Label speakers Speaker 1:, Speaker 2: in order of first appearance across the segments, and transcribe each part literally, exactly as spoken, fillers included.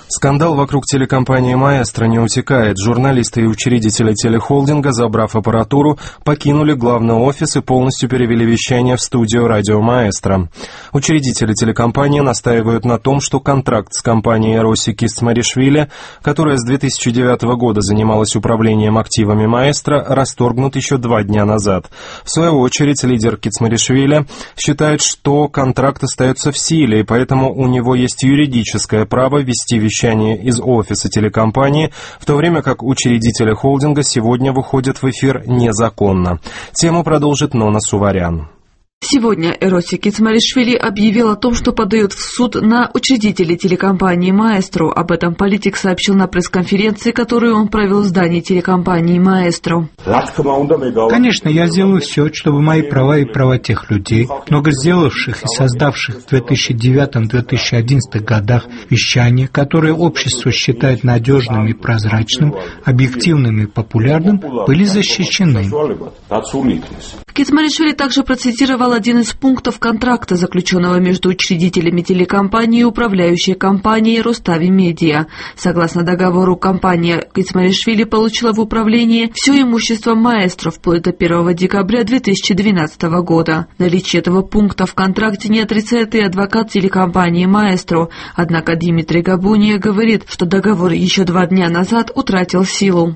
Speaker 1: Скандал вокруг телекомпании «Маэстро» не утекает. Журналисты и учредители телехолдинга, забрав аппаратуру, покинули главный офис и полностью перевели вещание в студию радио «Маэстро». Учредители телекомпании настаивают на том, что контракт с компанией Эроси Кицмаришвили, которая с две тысячи девятого года занималась управлением активами «Маэстро», расторгнут еще два дня назад. В свою очередь, лидер Кицмаришвили считает, что контракт остается в силе, и поэтому у него есть юридическое право вести вещание из офиса телекомпании, в то время как учредители холдинга сегодня выходят в эфир незаконно. Тему продолжит Нона Суварян.
Speaker 2: Сегодня Эроси Кицмаришвили объявил о том, что подает в суд на учредителей телекомпании «Маэстро». Об этом политик сообщил на пресс-конференции, которую он провел в здании телекомпании «Маэстро».
Speaker 3: Конечно, я сделаю все, чтобы мои права и права тех людей, много сделавших и создавших в две тысячи девятом — две тысячи одиннадцатом годах вещание, которое общество считает надежным и прозрачным, объективным и популярным, были защищены.
Speaker 2: Кицмаришвили также процитировал один из пунктов контракта, заключенного между учредителями телекомпании и управляющей компанией «Рустави Медиа». Согласно договору, компания Кицмаришвили получила в управление все имущество «Маэстро» вплоть до первого декабря две тысячи двенадцатого года. Наличие этого пункта в контракте не отрицает и адвокат телекомпании «Маэстро». Однако Димитрий Габуния говорит, что договор еще два дня назад утратил силу.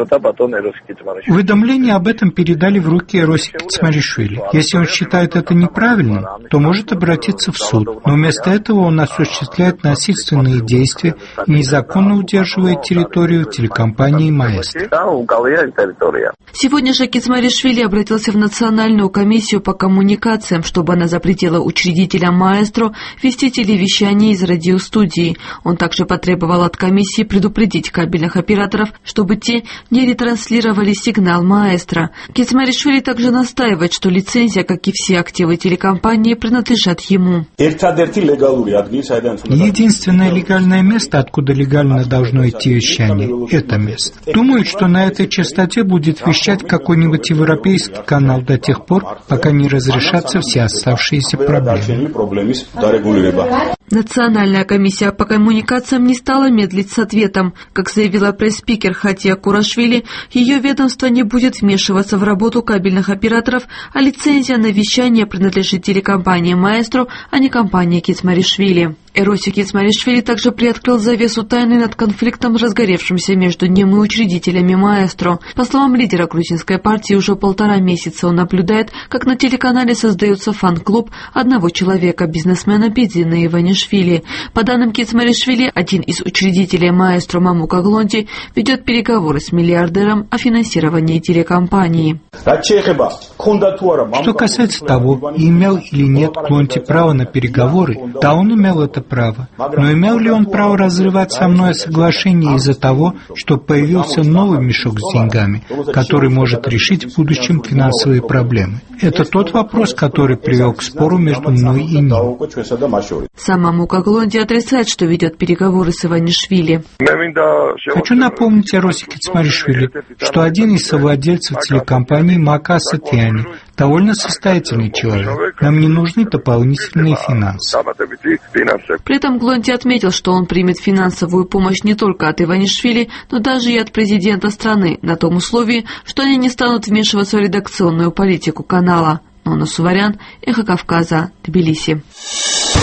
Speaker 3: Уведомление об этом передали в руки Эроси Кицмаришвили. Если он считает это неправильным, то может обратиться в суд. Но вместо этого он осуществляет насильственные действия и незаконно удерживает территорию телекомпании «Маэстро».
Speaker 2: Сегодня же Кицмаришвили обратился в Национальную комиссию по коммуникациям, чтобы она запретила учредителям «Маэстро» вести телевещание из радиостудии. Он также потребовал от комиссии предупредить кабельных операторов, чтобы те не ретранслировали сигнал «Маэстро». Кицмаришвили также настаивает, что лицензия, как и все активы телекомпании, принадлежат ему.
Speaker 3: Единственное легальное место, откуда легально должно идти вещание, это место. Думаю, что на этой частоте будет вещать какой-нибудь европейский канал до тех пор, пока не разрешатся все оставшиеся проблемы.
Speaker 2: Национальная комиссия по коммуникациям не стала медлить с ответом. Как заявила пресс-спикер Хатия Курашвили, ее ведомство не будет вмешиваться в работу кабельных операторов, а лицензия на вещание принадлежит телекомпании «Маэстро», а не компании Кицмаришвили. Эроси Кицмаришвили также приоткрыл завесу тайны над конфликтом, разгоревшимся между ним и учредителями «Маэстро». По словам лидера грузинской партии, уже полтора месяца он наблюдает, как на телеканале создается фан-клуб одного человека, бизнесмена Бедзина Иванишвили. По данным Кицмаришвили, один из учредителей «Маэстро» Мамука Глонти ведет переговоры с миллиардером о финансировании телекомпании.
Speaker 3: Что касается того, имел или нет Глонти право на переговоры, да, он имел это право. Но имел ли он право разрывать со мной соглашение из-за того, что появился новый мешок с деньгами, который может решить в будущем финансовые проблемы? Это тот вопрос, который привел к спору между мной и ним.
Speaker 2: Сам Мамука Глонти отрицает, что ведет переговоры с Иванишвили.
Speaker 3: Хочу напомнить Эроси Кицмаришвили, что один из совладельцев телекомпании Мака Сатьяни довольно состоятельный человек. Нам не нужны дополнительные финансы.
Speaker 2: При этом Глонти отметил, что он примет финансовую помощь не только от Иванишвили, но даже и от президента страны, на том условии, что они не станут вмешиваться в редакционную политику канала. Нона Суварян, Эхо Кавказа, Тбилиси.